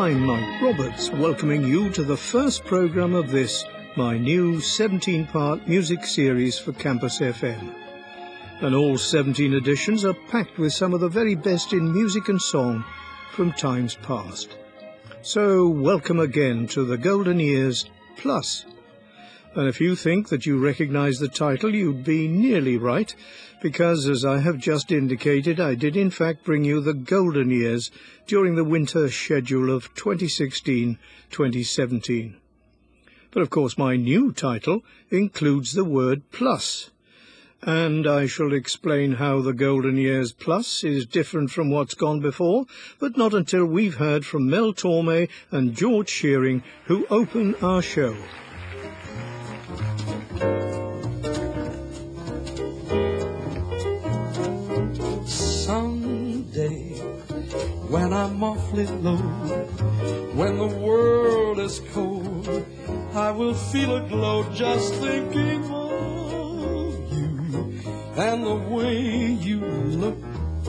I'm Mike Roberts, welcoming you to the first programme of this, my new 17-part music series for Campus FM. And all 17 editions are packed with some of the very best in music and song from times past. So, welcome again to the Golden Years Plus. And if you think that you recognise the title, you'd be nearly right, because, as I have just indicated, I did in fact bring you the Golden Years during the winter schedule of 2016-2017. But of course my new title includes the word plus, and I shall explain how the Golden Years Plus is different from what's gone before, but not until we've heard from Mel Torme and George Shearing, who open our show. Someday, when I'm awfully low, when the world is cold, I will feel a glow just thinking of you and the way you look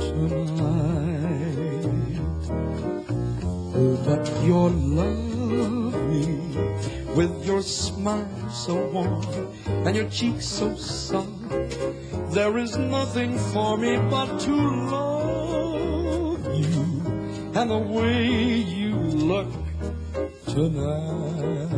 tonight. Oh, but you're lovely, with your smile so warm and your cheeks so soft. There is nothing for me but to love you and the way you look tonight.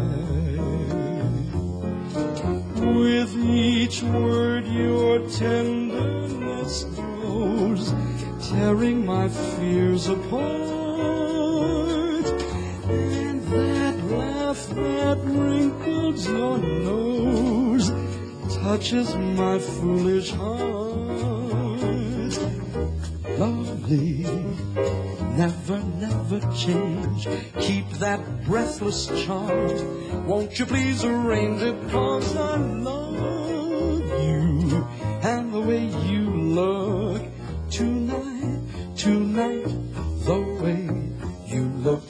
With each word your tenderness grows, tearing my fears apart. And that laugh that wrinkles your nose touches my foolish heart. Lovely, never, never change. Keep that breathless charm. Won't you please arrange it? 'Cause I love you and the way you look tonight, tonight, the way you look.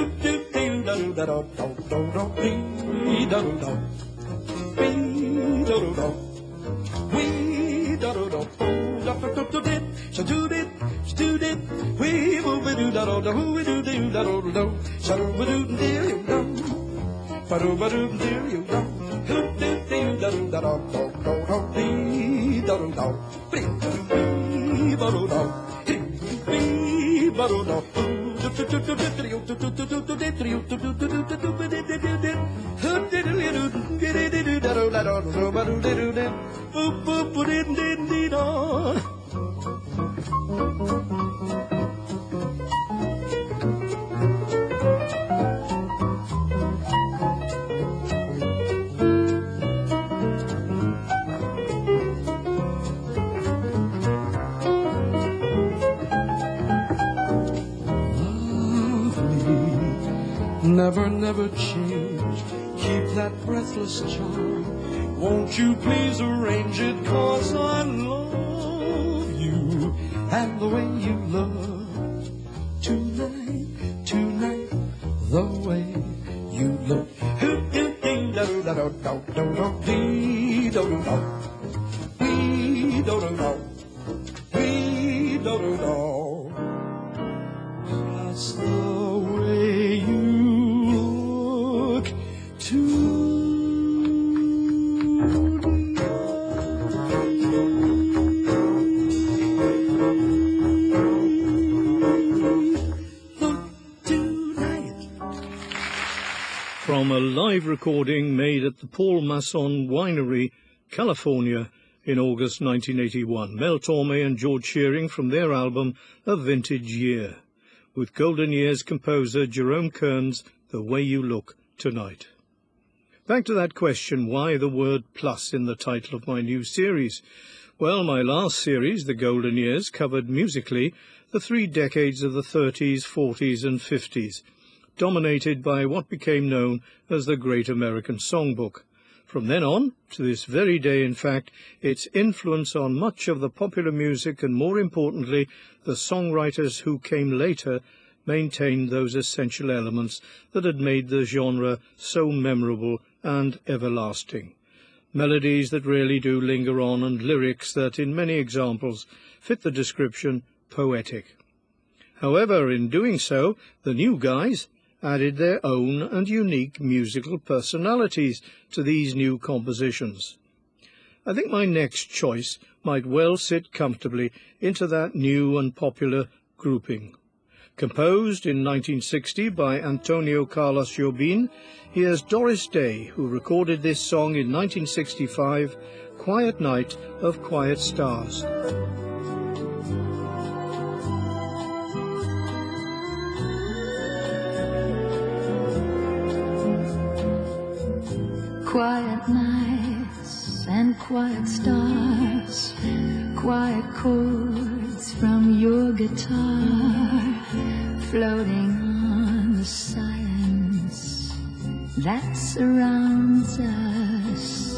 Never, never change. Keep that breathless charm. Won't you please arrange it? 'Cause I love you and the way you look tonight, tonight, the way you look. Just the way you look tonight. From a live recording made at the Paul Masson Winery, California, in August 1981, Mel Torme and George Shearing from their album A Vintage Year, with Golden Years composer Jerome Kern's The Way You Look Tonight. Back to that question, why the word plus in the title of my new series? Well, my last series, The Golden Years, covered musically the 3 decades of the 30s, 40s and 50s, dominated by what became known as the Great American Songbook. From then on, to this very day in fact, its influence on much of the popular music and, more importantly, the songwriters who came later maintained those essential elements that had made the genre so memorable and everlasting. Melodies that really do linger on and lyrics that, in many examples, fit the description poetic. However, in doing so, the new guys, added their own and unique musical personalities to these new compositions. I think my next choice might well sit comfortably into that new and popular grouping. Composed in 1960 by Antonio Carlos Jobim, here's Doris Day, who recorded this song in 1965, Quiet Night of Quiet Stars. Quiet nights and quiet stars, quiet chords from your guitar, floating on the silence that surrounds us.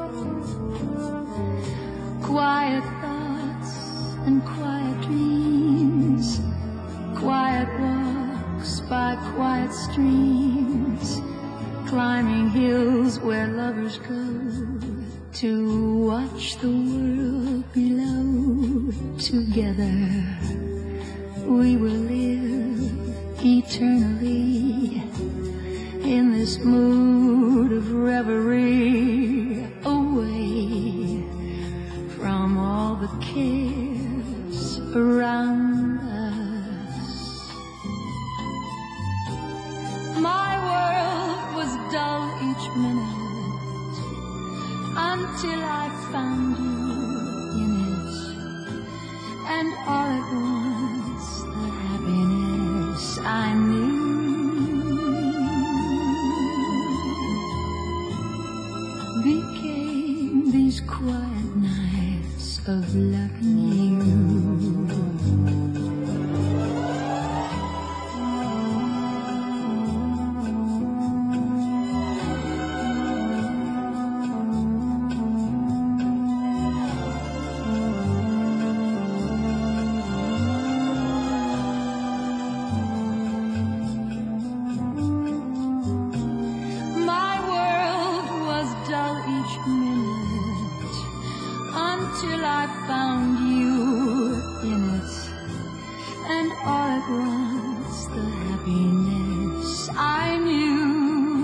Quiet thoughts and quiet dreams, quiet walks by quiet streams, climbing hills where lovers go to watch the world below. Together we will live eternally in this mood of reverie, away from all the cares around us. My world was dull each minute until I found you in it, and all at once the happiness I knew became these quiet nights of loving you. Till I found you in it, and all at once the happiness I knew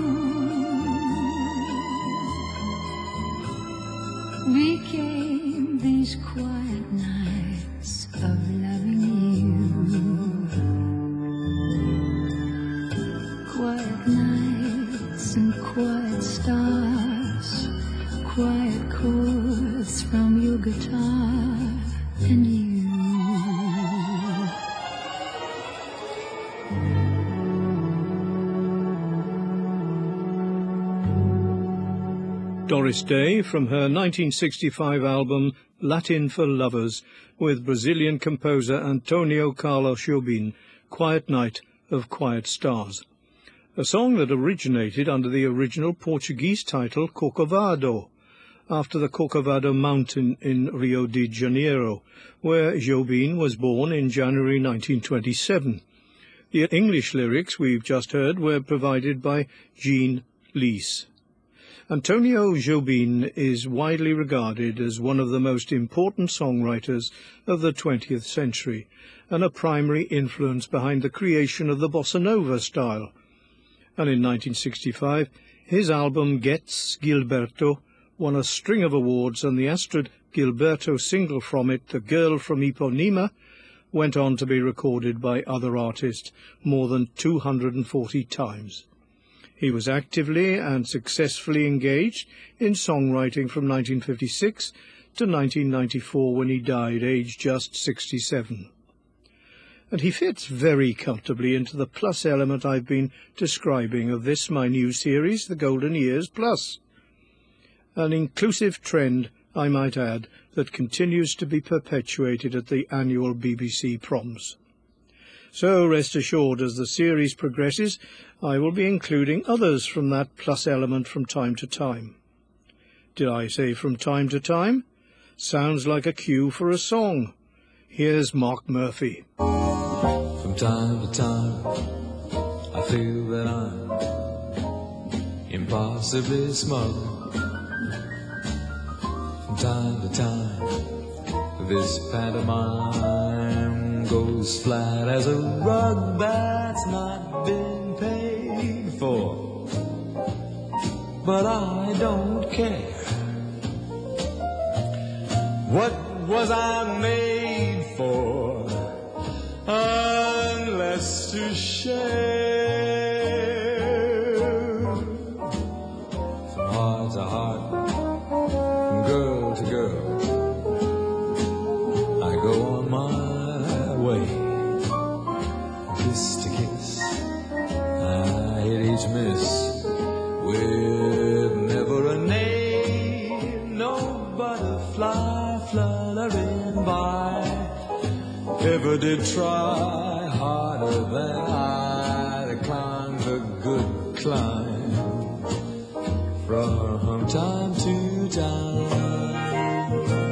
became these quiet nights of loving you. Quiet nights and quiet stars, quiet chords from your guitar and you. Doris Day from her 1965 album Latin for Lovers, with Brazilian composer Antonio Carlos Jobim, Quiet Night of Quiet Stars. A song that originated under the original Portuguese title Corcovado, after the Corcovado Mountain in Rio de Janeiro, where Jobim was born in January 1927. The English lyrics we've just heard were provided by Jean Lees. Antonio Jobim is widely regarded as one of the most important songwriters of the 20th century, and a primary influence behind the creation of the bossa nova style. And in 1965, his album Gets Gilberto won a string of awards, and the Astrid Gilberto single from it, The Girl from Ipanema, went on to be recorded by other artists more than 240 times. He was actively and successfully engaged in songwriting from 1956 to 1994, when he died, aged just 67. And he fits very comfortably into the plus element I've been describing of this, my new series, The Golden Years Plus. An inclusive trend, I might add, that continues to be perpetuated at the annual BBC Proms. So rest assured, as the series progresses, I will be including others from that plus element from time to time. Did I say from time to time? Sounds like a cue for a song. Here's Mark Murphy. From time to time, I feel that I'm impossibly smug. From time to time, this pantomime goes flat as a rug that's not been paid. but I don't care. What was I made for unless to share? From heart to heart, from girl to girl, I go on my way. Kiss to kiss, I hit each miss with never a name. No butterfly fluttering by ever did try harder than I to climb the good climb from time to time,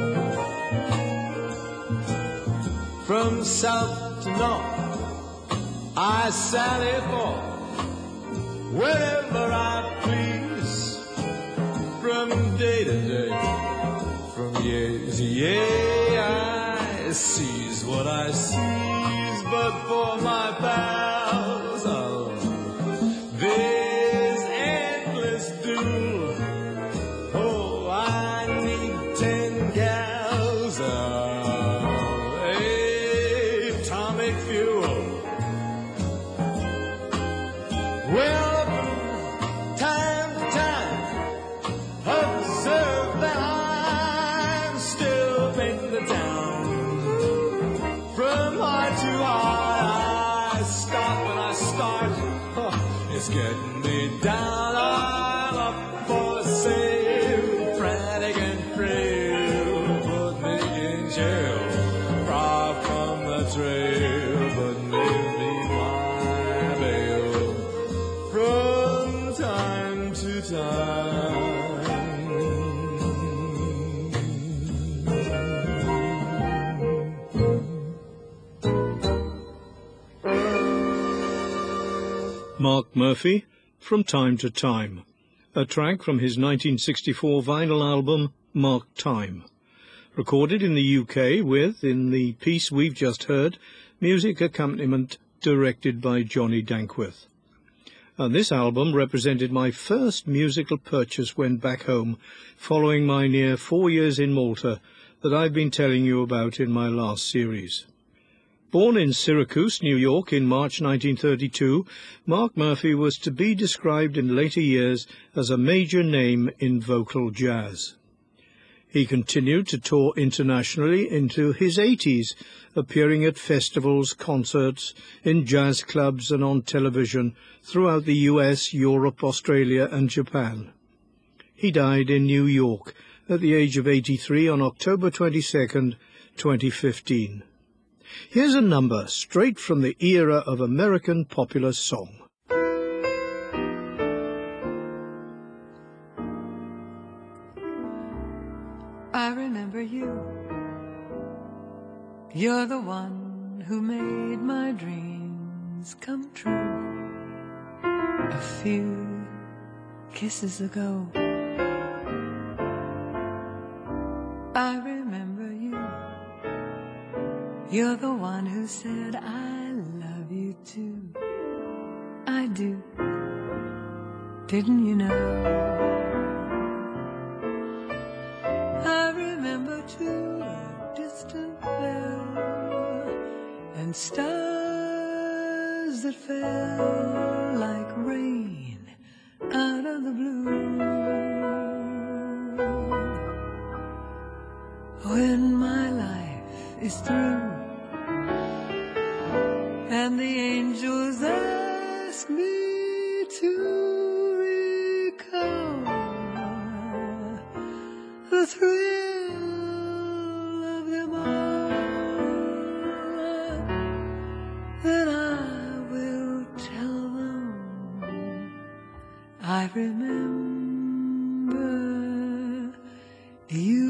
from south to north I sally forth wherever I please, from day to day, from year to year. I seize what I seize, but for my pals, oh, there's endless dew. Oh, I need 10 gals, atomic fuel. Well, time to time, observe that I'm still painting the town. From heart to heart, I stop and I start. Oh, it's getting me down. I'm up for sale, frantic and frail. Put me in jail, far from the trail, but make me my bail. From time to time. Mark Murphy, From Time to Time, a track from his 1964 vinyl album, Mark Time. Recorded in the UK with, in the piece we've just heard, music accompaniment directed by Johnny Dankworth. And this album represented my first musical purchase when back home, following my near 4 years in Malta that I've been telling you about in my last series. Born in Syracuse, New York in March 1932, Mark Murphy was to be described in later years as a major name in vocal jazz. He continued to tour internationally into his 80s, appearing at festivals, concerts, in jazz clubs and on television throughout the US, Europe, Australia and Japan. He died in New York at the age of 83 on October 22nd, 2015. Here's a number straight from the era of American popular song. I remember you. You're the one who made my dreams come true. A few kisses ago, I remember you. You're the one who said, I love you too. I do. Didn't you know? I remember too a distant bell and stars that fell like rain out of the blue. When my life is through and the angels ask me to recall the thrill of them all, then I will tell them I remember you.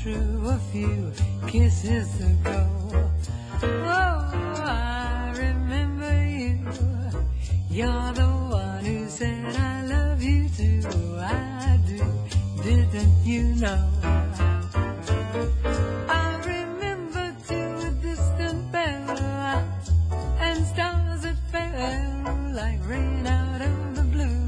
true a few kisses ago. Oh, I remember you. You're the one who said I love you too. I do, didn't you know? I remember too a distant bell and stars that fell like rain out of the blue.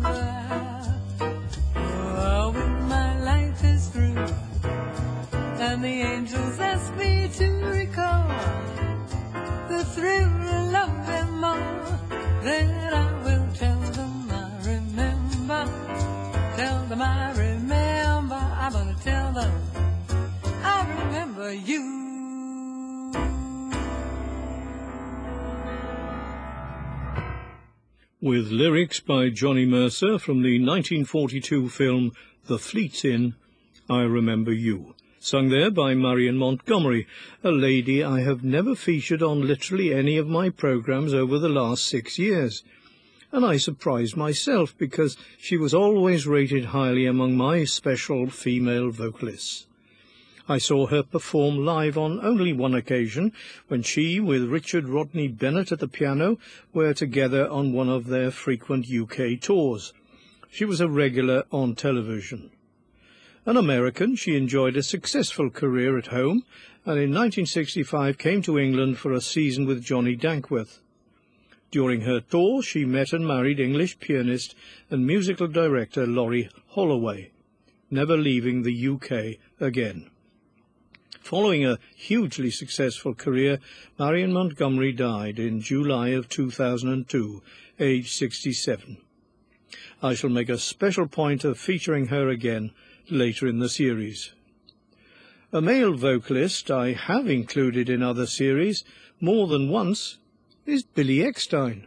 Oh, when my life is through and the angels ask me to recall the thrill of them all, then I will tell them I remember. Tell them I remember. I'm gonna tell them I remember you. With lyrics by Johnny Mercer from the 1942 film The Fleet's Inn, I Remember You, sung there by Marion Montgomery, a lady I have never featured on literally any of my programs over the last 6 years. And I surprised myself because she was always rated highly among my special female vocalists. I saw her perform live on only one occasion, when she, with Richard Rodney Bennett at the piano, were together on one of their frequent UK tours. She was a regular on television. An American, she enjoyed a successful career at home, and in 1965 came to England for a season with Johnny Dankworth. During her tour, she met and married English pianist and musical director Laurie Holloway, never leaving the UK again. Following a hugely successful career, Marion Montgomery died in July of 2002, aged 67. I shall make a special point of featuring her again later in the series. A male vocalist I have included in other series more than once is Billy Eckstine.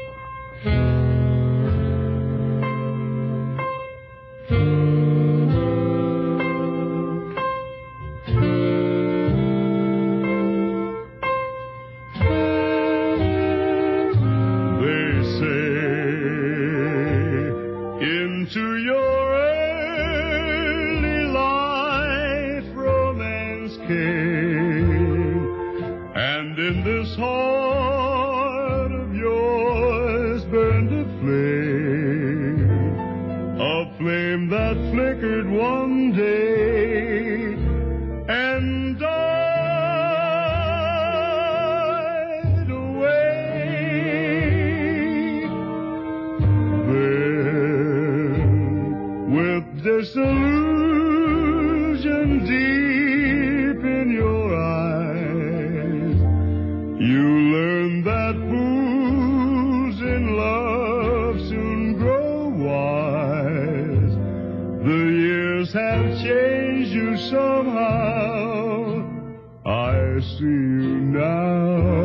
Disillusion deep in your eyes, you learn that fools in love soon grow wise. The years have changed you somehow, I see you now.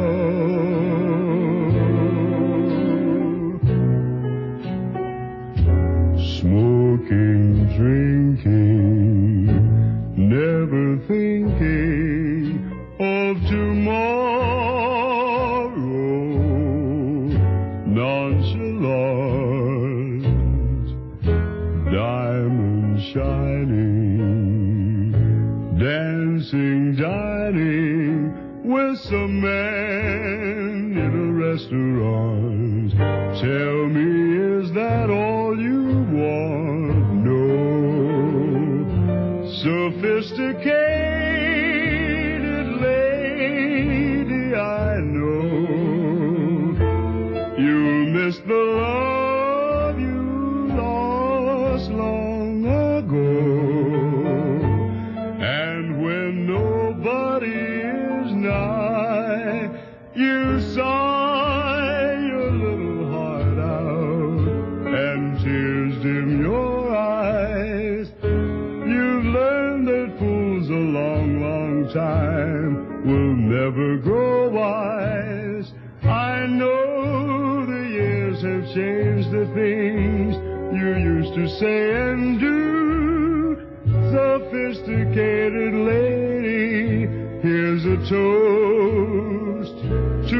Smoking, drinking, never thinking of tomorrow. Nonchalant, diamond shining, dancing, dining with some man in a restaurant. Tell me, is that all you want? No. Sophisticated lady, I know you miss the love you lost long ago. And when nobody is nigh, you sigh your little heart out, and tears dim your eyes. You've learned that fools a long, long time will never grow wise. I know the years have changed the things you used to say and do. Sophisticated lady, here's a toast to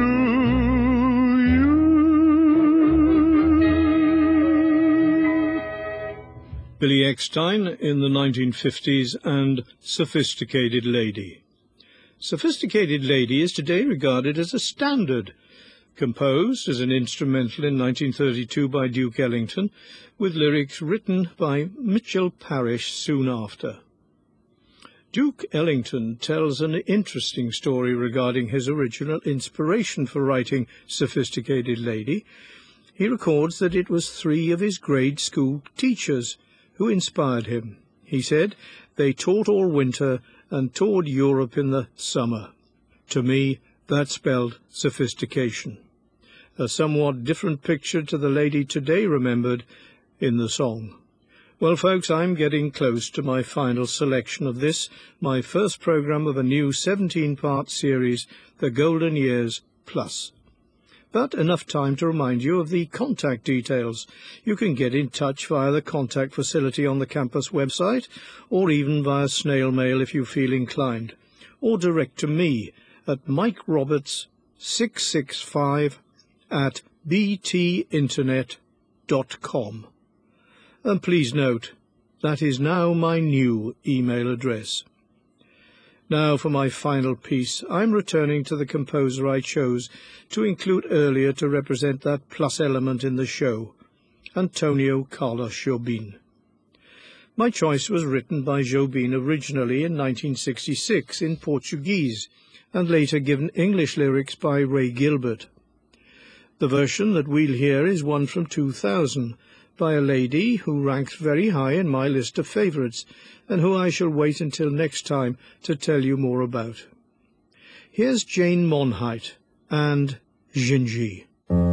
you. Billy Eckstine in the 1950s, and Sophisticated Lady. Sophisticated Lady is today regarded as a standard, composed as an instrumental in 1932 by Duke Ellington, with lyrics written by Mitchell Parish soon after. Duke Ellington tells an interesting story regarding his original inspiration for writing Sophisticated Lady. He records that it was 3 of his grade school teachers who inspired him. He said, "They taught all winter and toured Europe in the summer. To me, that spelled sophistication." A somewhat different picture to the lady today remembered in the song. Well, folks, I'm getting close to my final selection of this, my first program of a new 17-part series, The Golden Years Plus. But enough time to remind you of the contact details. You can get in touch via the contact facility on the campus website, or even via snail mail if you feel inclined, or direct to me at Mike Roberts 665 at btinternet.com. And please note, that is now my new email address. Now for my final piece, I'm returning to the composer I chose to include earlier to represent that plus element in the show, Antonio Carlos Jobim. My choice was written by Jobim originally in 1966 in Portuguese, and later given English lyrics by Ray Gilbert. The version that we'll hear is one from 2000, by a lady who ranks very high in my list of favourites, and who I shall wait until next time to tell you more about. Here's Jane Monheit and Gingy.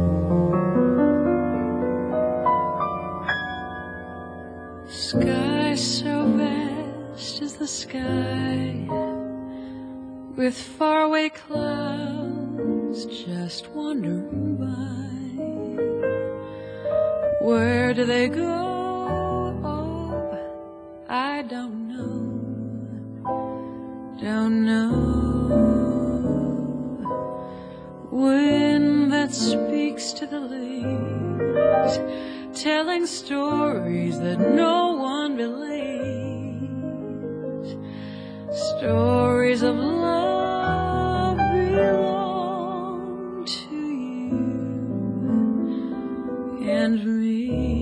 Sky so vast is the sky, with faraway clouds just wandering by. Where do they go? Oh, I don't know. Don't know. Wind that speaks to the leaves, telling stories that no one believes. Stories of love belong to you and me.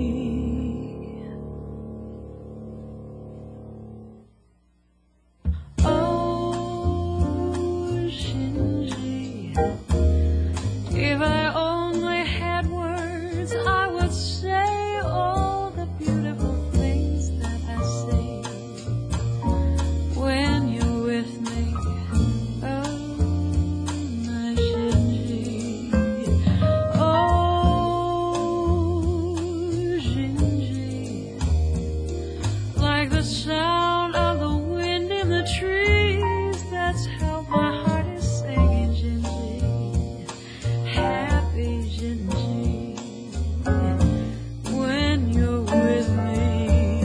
Oh, Gingy, if I only had words, I would say all the beautiful things that I say when you're with me. Oh, my Gingy. Oh, Gingy, like the sound of the wind in the trees, that's how my heart is singing, Gingy. Happy Gingy, when you're with me.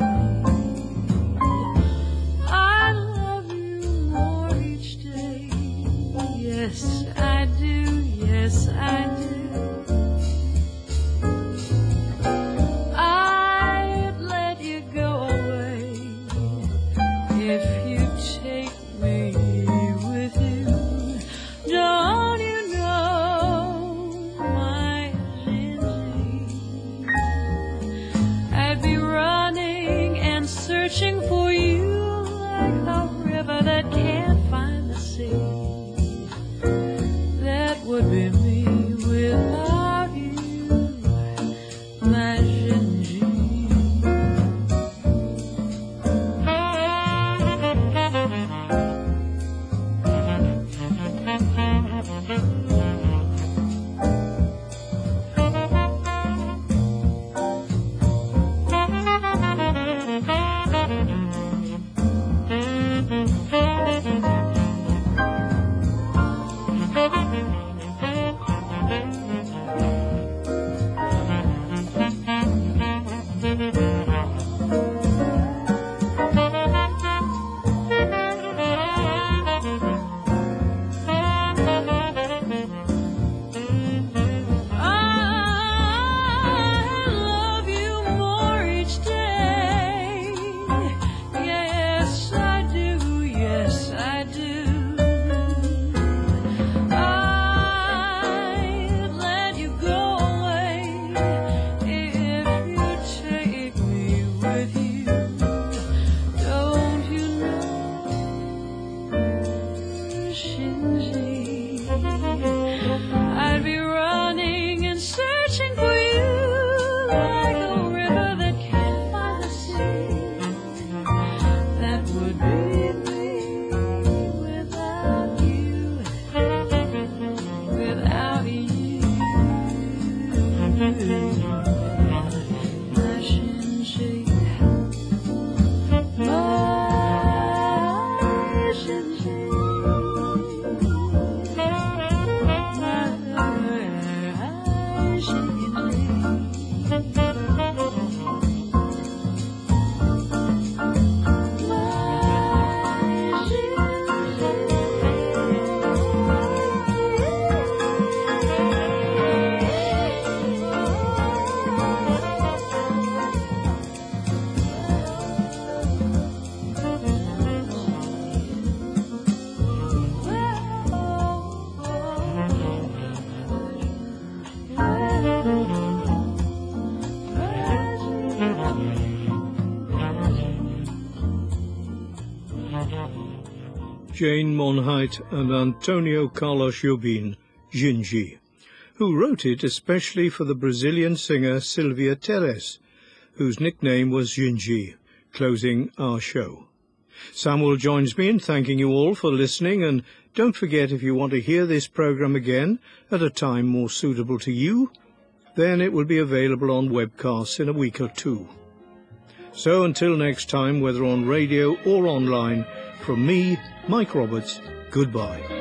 I love you more each day. Yes, I do. Yes, I do. I'd let you go away if you Jane Monheit and Antonio Carlos Jobim, Gingy, who wrote it especially for the Brazilian singer Sylvia Teres, whose nickname was Gingy, closing our show. Samuel joins me in thanking you all for listening, and don't forget, if you want to hear this program again at a time more suitable to you, then it will be available on webcasts in a week or two. So until next time, whether on radio or online, from me, Mike Roberts, goodbye.